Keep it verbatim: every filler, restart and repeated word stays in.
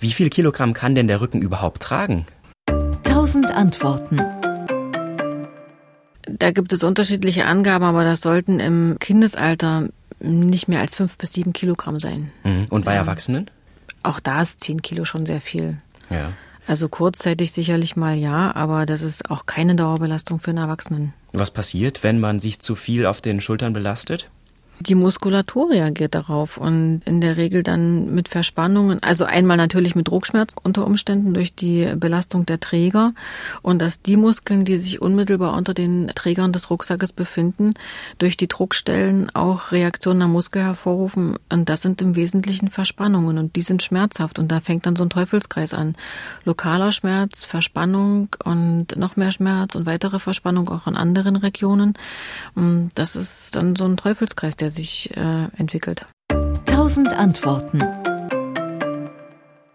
Wie viel Kilogramm kann denn der Rücken überhaupt tragen? Tausend Antworten. Da gibt es unterschiedliche Angaben, aber das sollten im Kindesalter nicht mehr als fünf bis sieben Kilogramm sein. Mhm. Und bei Ja. Erwachsenen? Auch da ist zehn Kilo schon sehr viel. Ja. Also kurzzeitig sicherlich mal ja, aber das ist auch keine Dauerbelastung für einen Erwachsenen. Was passiert, wenn man sich zu viel auf den Schultern belastet? Die Muskulatur reagiert darauf und in der Regel dann mit Verspannungen, also einmal natürlich mit Druckschmerz unter Umständen durch die Belastung der Träger und dass die Muskeln, die sich unmittelbar unter den Trägern des Rucksackes befinden, durch die Druckstellen auch Reaktionen am Muskel hervorrufen und das sind im Wesentlichen Verspannungen und die sind schmerzhaft und da fängt dann so ein Teufelskreis an. Lokaler Schmerz, Verspannung und noch mehr Schmerz und weitere Verspannung auch an anderen Regionen. Das ist dann so ein Teufelskreis, der sich äh, entwickelt. Tausend Antworten.